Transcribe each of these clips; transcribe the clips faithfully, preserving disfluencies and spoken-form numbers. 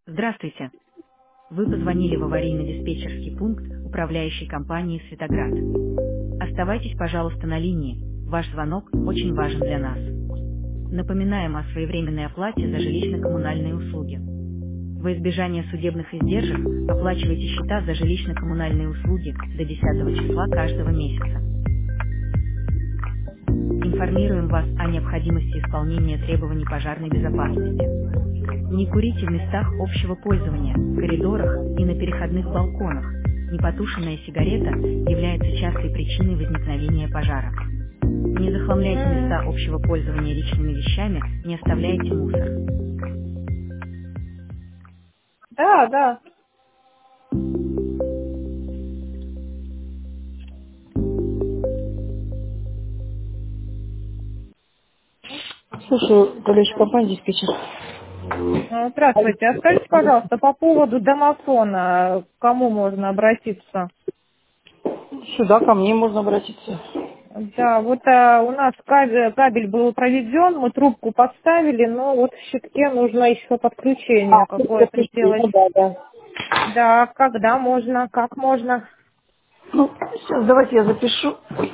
Здравствуйте. Вы позвонили в аварийно-диспетчерский пункт управляющей компании «Светоград». Оставайтесь, пожалуйста, на линии. Ваш звонок очень важен для нас. Напоминаем о своевременной оплате за жилищно-коммунальные услуги. Во избежание судебных издержек оплачивайте счета за жилищно-коммунальные услуги до десятого числа каждого месяца. Информируем вас о необходимости исполнения требований пожарной безопасности. Не курите в местах общего пользования, коридорах и на переходных балконах. Непотушенная сигарета является частой причиной возникновения пожара. Не захламляйте места общего пользования личными вещами, не оставляйте мусор. Да, да. Слушай, управляющая компания диспетчер. Э, Здравствуйте. А скажите, пожалуйста, по поводу домофона, к кому можно обратиться? Сюда ко мне можно обратиться. Да, вот а, у нас кабель, кабель был проведен, мы трубку поставили, но вот в щитке нужно еще А, подключение я какое-то пришла, сделать. ну да, да. Да, когда можно, как можно? Ну, сейчас давайте я запишу. Ой,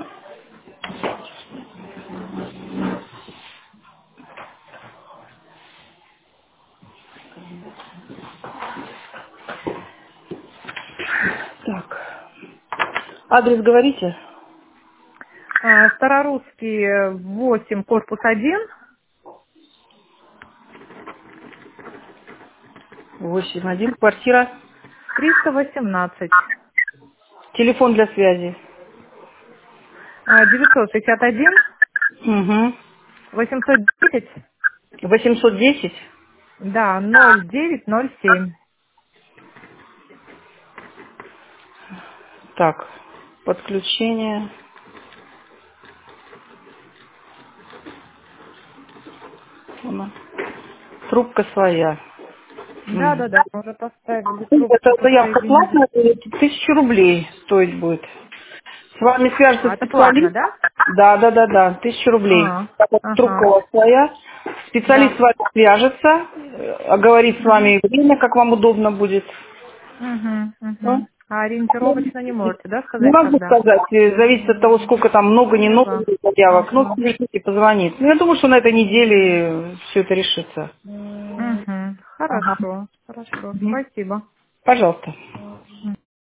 так. Адрес говорите? А, Старорусский восемь, корпус один, восемь один, квартира. триста восемнадцать, Телефон для связи. а, девятьсот шестьдесят один, Угу. восемьсот десять, восемьсот десять. да, ноль девять ноль семь. Так, подключение. Она. Трубка своя. Да, Мгм. да, да, мы уже поставили Это трубку, заявка подсоединили. платная, это тысячу рублей стоить будет. С вами свяжется А, это платно, специалист. да? Да, да, да, да, тысячу рублей. А, Так вот, трубка у ага, вас своя. Специалист да. с вами свяжется, э, оговорит с Угу, вами время, как вам удобно будет. угу, Ну, угу. А ориентировочно не можете, да, не сказать, могу когда? сказать, э, зависит от того, сколько там много, не много Поняла. заявок. Ну, Ага. свяжите, позвонит. Ну, я думаю, что на этой неделе все это решится. Угу. Ага. Хорошо, хорошо, Мгм. спасибо. Пожалуйста.